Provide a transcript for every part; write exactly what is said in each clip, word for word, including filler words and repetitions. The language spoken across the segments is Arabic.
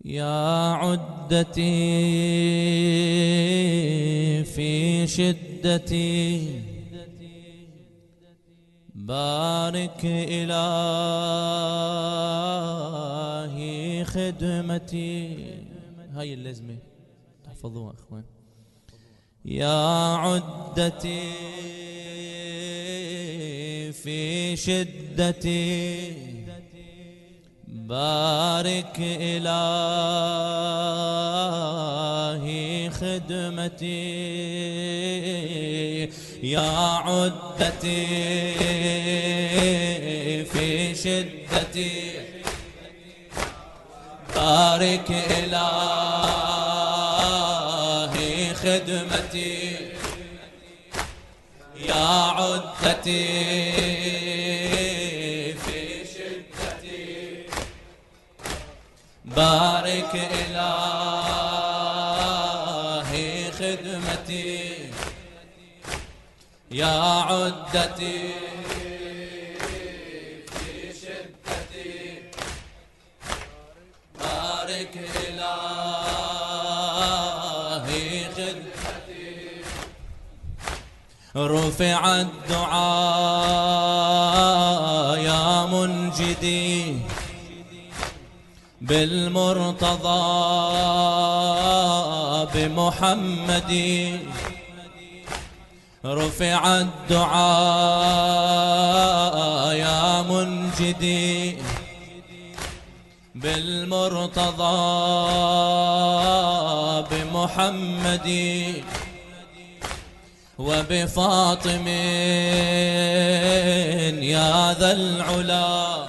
يا عدتي في شدتي بارك إلهي خدمتي. هاي اللزمة تحفظوها أخوان. يا عدتي في شدتي بارك إلهي خدمتي. يا عدتي في شدتي بارك إلهي خدمتي. يا عدتي بارك إلهي خدمتي. يا عدتي في شدتي بارك إلهي خدمتي. رفع الدعاء يا منجدي بالمرتضى بمحمد. رفع الدعاء يا منجدي بالمرتضى بمحمد وبفاطم يا ذا العلا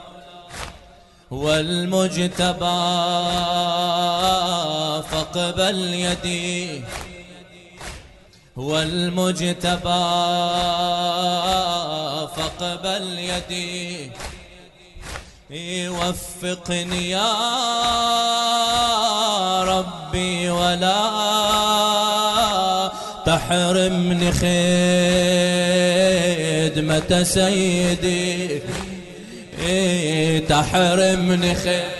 والمجتبى فاقبل يدي. والمجتبى فاقبل يدي. وفقني يا ربي ولا تحرمني خدمة سيدي. تحرمني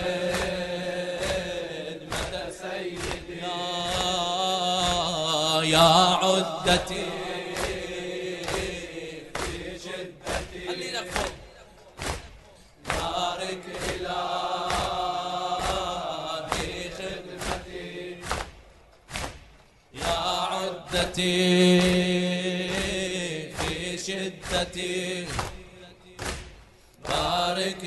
خدمة سيدي. يا عدتي في شدتي بارك إلهي خدمتي. يا عدتي في شدتي بارك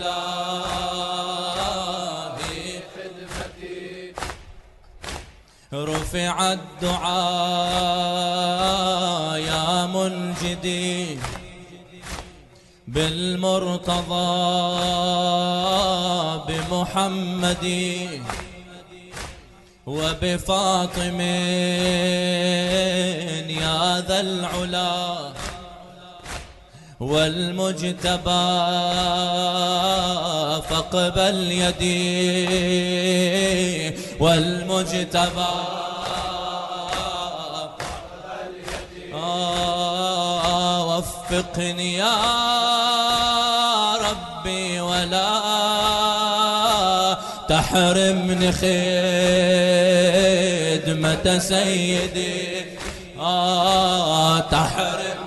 إلهي خدمتي. رفع الدعاء يا منجدي بالمرتضى بمحمد وبفاطم يا ذا العلا والمجتبى فاقبل يدي. والمجتبى فاقبل يدي. آه وفقني يا ربي ولا تحرمني خدمة سيدي. آه تحرمني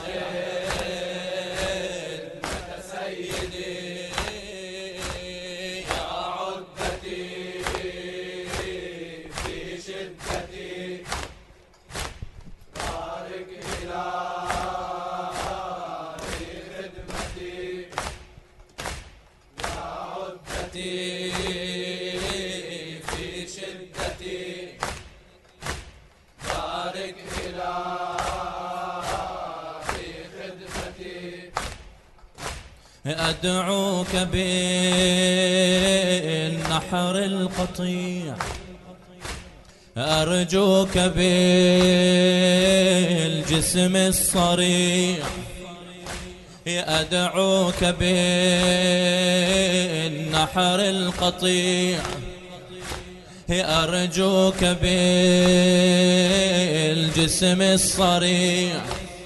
في شدتي بارك إلهي خدمتي. أدعوك بالنحر القطيع أرجوك بالجسم الصريع. أدعوك بالنحر القطيع أرجوك بالجسم الصريع.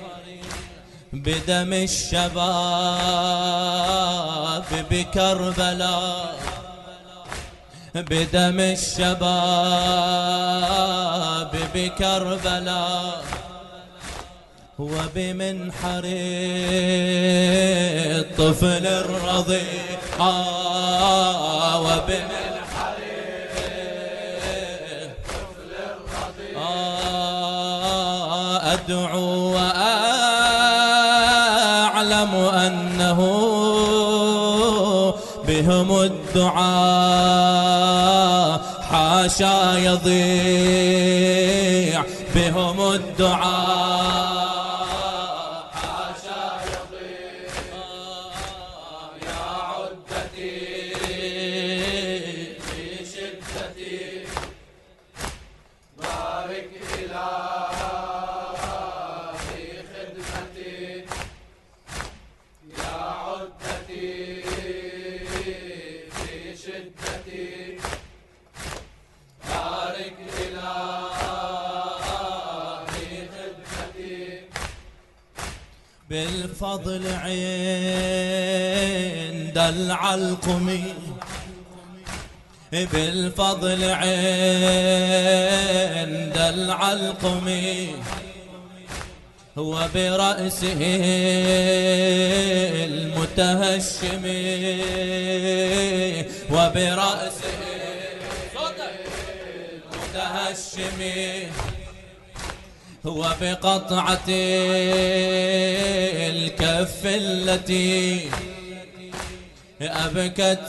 بدم الشباب بكربلاء بدم الشباب بكربلاء وبمنحر الطفل الرضيع آه وبمنحر الطفل الرضيع آه أدعو وأعلم أنه بهم الدعاء حاشا يضيع بهم الدعاء بالفضل عند العلقمي بالفضل عند العلقمي وبرأسه المتهشم وبرأسه المتهشم وبقطعة الكف التي أبكت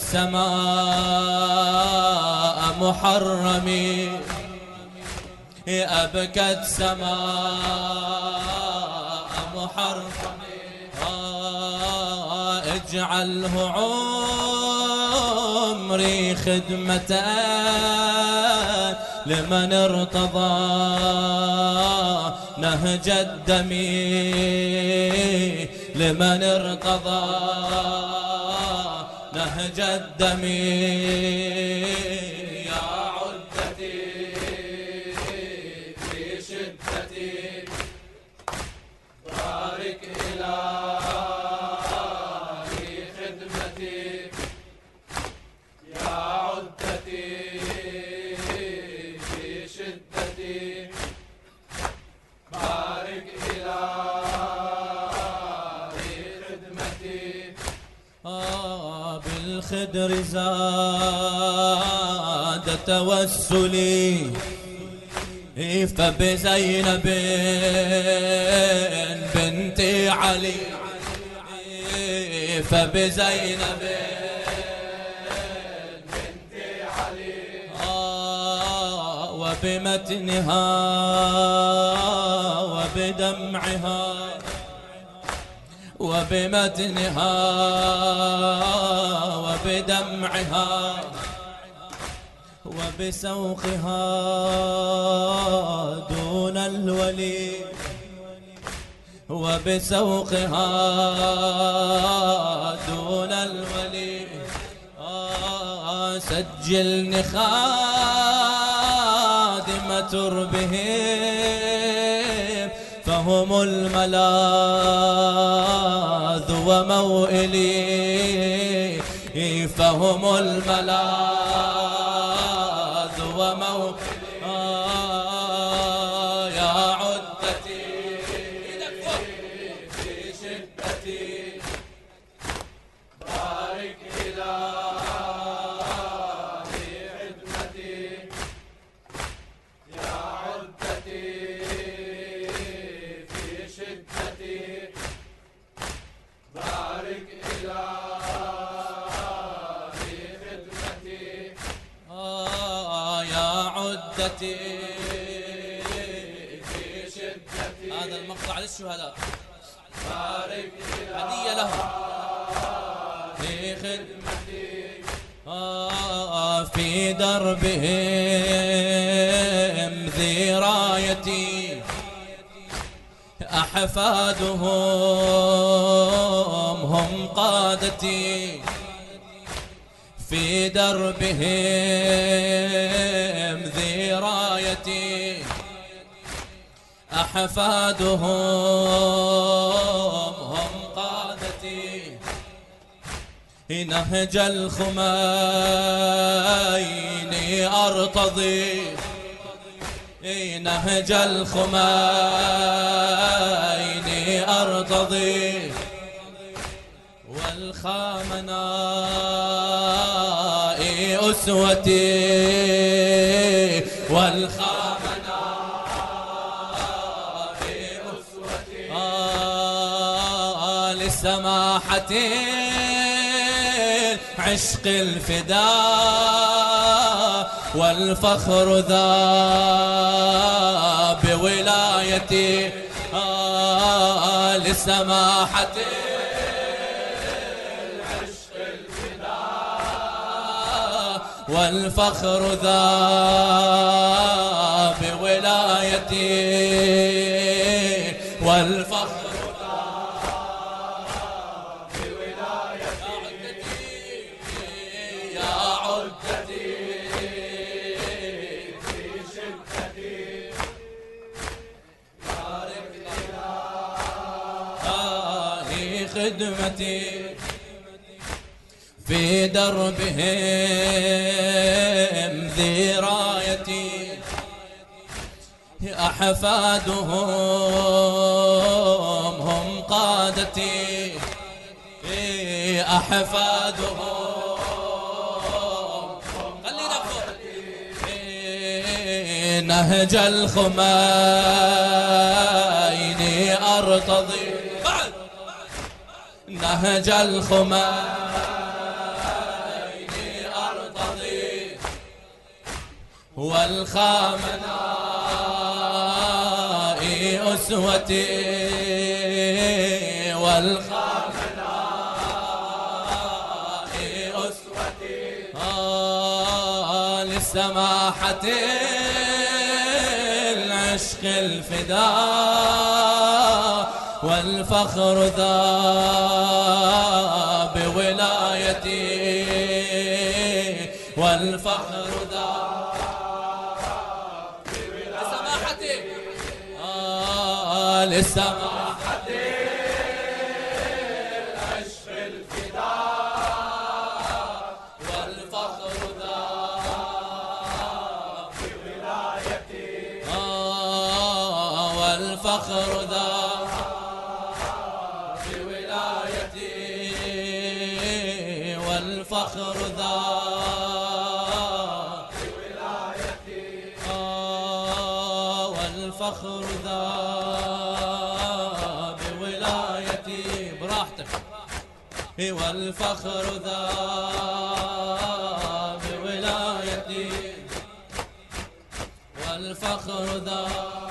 سماء محرمي أبكت سماء محرمي آه اجعله عمري خدمة لمن ارتضى نهج الدم لمن ارتضى نهج الدم يا عدتي في شدتي بارك إلهي خدمتي يا عدتي في شدتي بارك إلهي خدمتي آه بالخدر زاد توسلي فبزينب بنت علي فبزينب بنت علي آه وبمتنها وبدمعها وبمتنها وبدمعها وبسوقها دون الولي وبسوقها دون الولي آه سجلني خادمة ربهم فهم الملاذ وموئلي فهم الملاذ وموئلي آه يا عدتي في شدتي بارك إلهي خدمتي يا عدتي في شدتي بارك إلهي خدمتي آه يا عدتي في شدتي هذا المقطع للشهداء بارك هدية لهم في خدمتي آه في دربهم ذي رايتي أحفادهم هم قادتي في دربهم ذي رايتي أحفادهم هم قادتي نهج الخميس أرتضي نهج الخميني أرتضي والخامناء أسوتي والخامناء أسوتي آه لسماحة عشق الفداء والفخر ذا بولايتي آه لسماحة عشق الفداء والفخر ذا بولايتي والفخر خدمتي في دربهم ذي رايتي أحفادهم هم قادتي أحفادهم خلينا فوق نهج الخميني أرتضي نهج الخميني أرتضي والخامناء أسوتي والخامناء أسوتي آه للسماحة العشق الفداء والفخر ذا بولايتي والفخر ذا بولايتي آه لسماحة العشق الفداء والفخر ذا بولايتي آه والفخر ذا والفخر ذا بولايتي آه والفخر ذا بولايتي براحتك والفخر ذا بولايتي والفخر ذا